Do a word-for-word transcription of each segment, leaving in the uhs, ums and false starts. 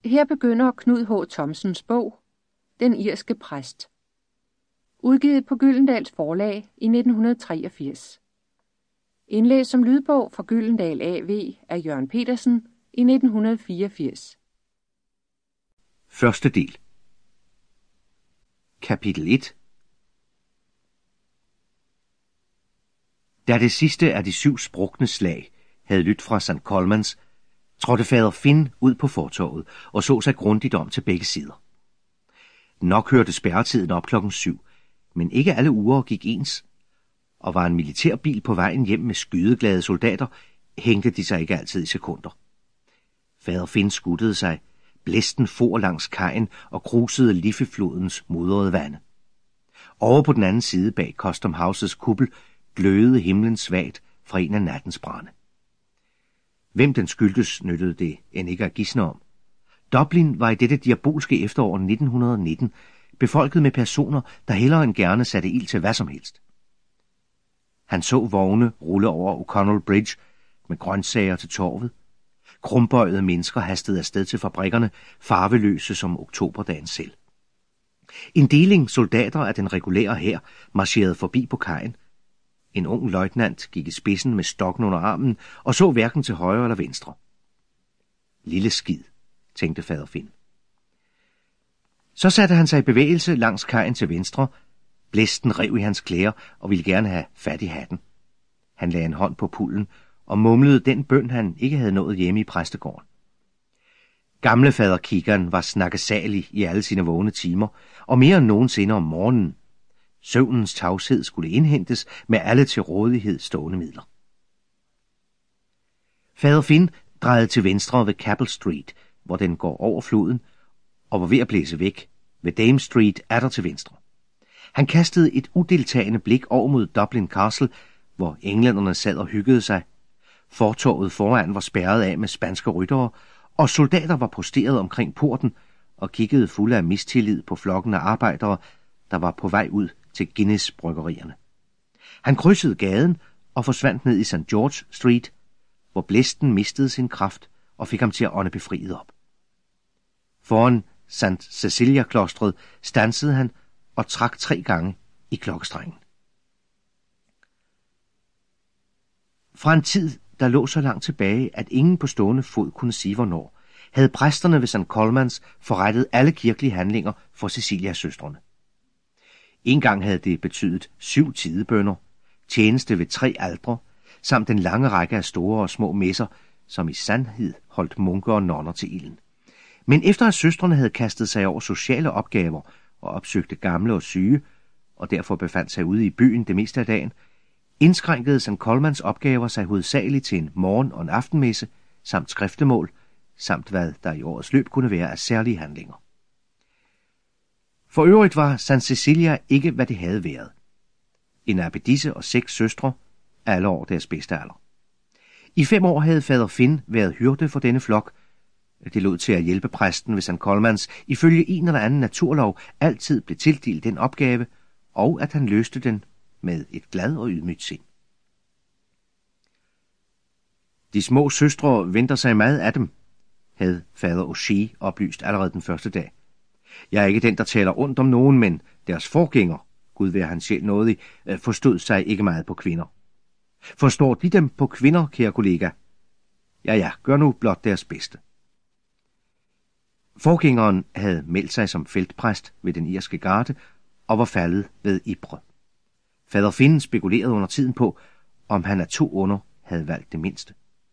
Her begynder Knud H. Thomsens bog, Den irske præst. Udgivet på Gyldendals Forlag i nitten treogfirs. Indlæst som lydbog fra Gyldendal A V af Jørgen Petersen i nitten fireogfirs. Første del. Kapitel et. Da det sidste af de syv sprukne slag havde lydt fra Sankt Colmans, trådte fader Finn ud på fortovet og så sig grundigt om til begge sider. Nok hørte spærretiden op klokken syv, men ikke alle uger gik ens, og var en militærbil på vejen hjem med skydeglade soldater, hængte de sig ikke altid i sekunder. Fader Finn skuttede sig, blæsten for langs kajen og krusede Liffeflodens mudrede vande. Over på den anden side bag Custom Houses kuppel glødede himlen svagt fra en af nattens brande. Hvem den skyldtes, nyttede det end ikke at gisne om. Dublin var i dette diabolske efterår nitten nitten befolket med personer, der hellere end gerne satte ild til hvad som helst. Han så vogne rulle over O'Connell Bridge med grøntsager til torvet. Krumbøjede mennesker hastede afsted til fabrikkerne, farveløse som oktoberdagen selv. En deling soldater af den regulære hær marcherede forbi på kajen. En ung løjtnant gik i spidsen med stokken under armen og så hverken til højre eller venstre. Lille skid, tænkte fader Finn. Så satte han sig i bevægelse langs kajen til venstre. Blæsten rev i hans klæder og ville gerne have fat i hatten. Han lagde en hånd på pulden og mumlede den bøn, han ikke havde nået hjemme i præstegården. Gamle fader Kiggeren var snakkesalig i alle sine vågne timer, og mere end nogensinde om morgenen. Søvnens tavshed skulle indhentes med alle til rådighed stående midler. Fader Finn drejede til venstre ved Capel Street, hvor den går over floden, og var ved at blæse væk. Ved Dame Street er der til venstre. Han kastede et udeltagende blik over mod Dublin Castle, hvor englænderne sad og hyggede sig. Fortovet foran var spærret af med spanske ryttere, og soldater var posteret omkring porten og kiggede fulde af mistillid på flokken af arbejdere, der var på vej ud til Guinness-bryggerierne. Han krydsede gaden og forsvandt ned i Saint George Street, hvor blæsten mistede sin kraft og fik ham til at ånde befriet op. Foran Saint Cecilia-klostret stansede han og trak tre gange i klokkestrengen. Fra en tid, der lå så langt tilbage, at ingen på stående fod kunne sige hvornår, havde præsterne ved Sankt Colmans forrettet alle kirkelige handlinger for Cecilias søstrene. En gang havde det betydet syv tidebønner, tjeneste ved tre aldre, samt en lange række af store og små messer, som i sandhed holdt munker og nonner til ilden. Men efter at søstrene havde kastet sig over sociale opgaver og opsøgte gamle og syge, og derfor befandt sig ude i byen det meste af dagen, indskrænkede Sankt Colmans opgaver sig hovedsageligt til en morgen- og en aftenmesse, samt skriftemål, samt hvad der i årets løb kunne være af særlige handlinger. For øvrigt var Saint Cecilia ikke, hvad det havde været. En abbedisse og seks søstre, alle år deres bedste alder. I fem år havde fader Finn været hyrde for denne flok. Det lod til at hjælpe præsten ved Sankt Colmans ifølge en eller anden naturlov altid blev tildelt den opgave, og at han løste den med et glad og ydmygt sind. De små søstre venter sig meget af dem, havde fader O'Shea oplyst allerede den første dag. Jeg er ikke den, der taler ondt om nogen, men deres forgænger, Gud være hans sjæl nådig, forstod sig ikke meget på kvinder. Forstår de dem på kvinder, kære kollega? Ja, ja, gør nu blot deres bedste. Forgængeren havde meldt sig som feltpræst ved den irske garde og var faldet ved Ypres. Fader Finn spekulerede under tiden på, om han af to onder havde valgt det mindste.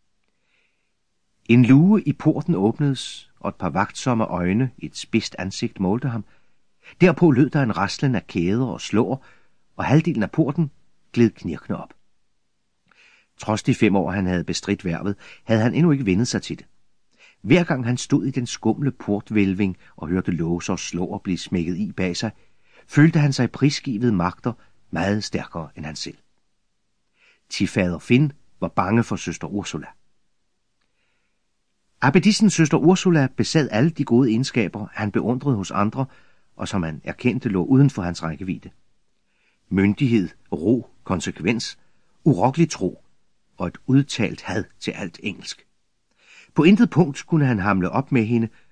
En luge i porten åbnedes, og et par vagtsomme øjne i et spidst ansigt målte ham. Derpå lød der en raslen af kæder og slår, og halvdelen af porten gled knirkende op. Trods de fem år, han havde bestridt hvervet, havde han endnu ikke vendet sig til det. Hver gang han stod i den skumle portvælving og hørte låser og slår blive smækket i bag sig, følte han sig prisgivet magter meget stærkere end han selv. Til fader Finn var bange for søster Ursula. Abbedissens søster Ursula besad alle de gode egenskaber, han beundrede hos andre, og som han erkendte lå uden for hans rækkevidde. Myndighed, ro, konsekvens, urokkelig tro og et udtalt had til alt engelsk. På intet punkt kunne han hamle op med hende,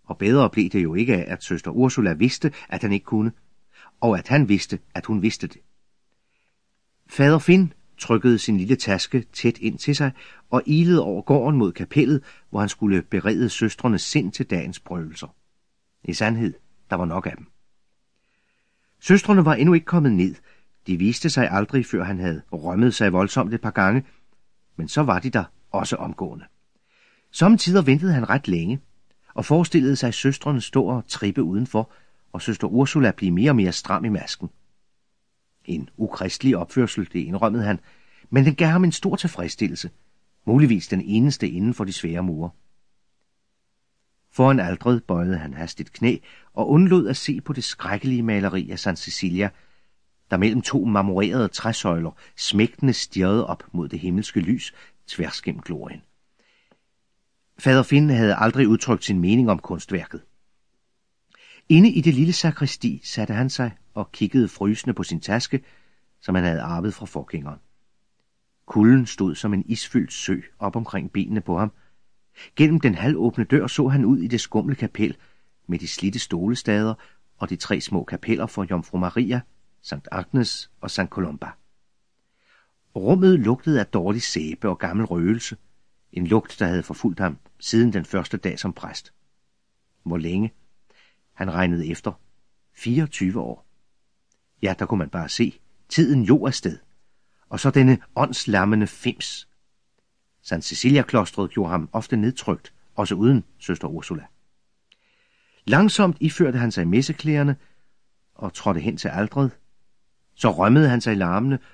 Og bedre blev det jo ikke af, at søster Ursula vidste, at han ikke kunne, og at han vidste, at hun vidste det. Fader Finn trykkede sin lille taske tæt ind til sig og ilede over gården mod kapellet, hvor han skulle berede søstrenes sind til dagens prøvelser. I sandhed, der var nok af dem. Søstrene var endnu ikke kommet ned. De viste sig aldrig, før han havde rømmet sig voldsomt et par gange, men så var de der også omgående. Sommetider ventede han ret længe, og forestillede sig søstrene stå og trippe udenfor, og søster Ursula blive mere og mere stram i masken. En ukristelig opførsel, det indrømmede han, men den gav ham en stor tilfredsstillelse, muligvis den eneste inden for de svære mure. Foran alteret bøjede han hastigt knæ og undlod at se på det skrækkelige maleri af Santa Cecilia, der mellem to marmorerede træsøjler smægtende stirrede op mod det himmelske lys tværs gennem glorien. Fader Finn havde aldrig udtrykt sin mening om kunstværket. Inde i det lille sakristi satte han sig og kiggede frysende på sin taske, som han havde arvet fra forgængeren. Kulden stod som en isfyldt sø op omkring benene på ham. Gennem den halvåbne dør så han ud i det skumle kapel med de slidte stolestader og de tre små kapeller for Jomfru Maria, Sankt Agnes og Sankt Columba. Rummet lugtede af dårlig sæbe og gammel røgelse, en lugt, der havde forfulgt ham siden den første dag som præst. Hvor længe? Han regnede efter. fireogtyve år. Ja, der kunne man bare se. Tiden jo afsted. Og så denne åndslammende fims. Sankt Cecilia-klostret gjorde ham ofte nedtrykt, også uden søster Ursula. Langsomt iførte han sig messeklæderne og trådte hen til alteret. Så rømmede han sig larmende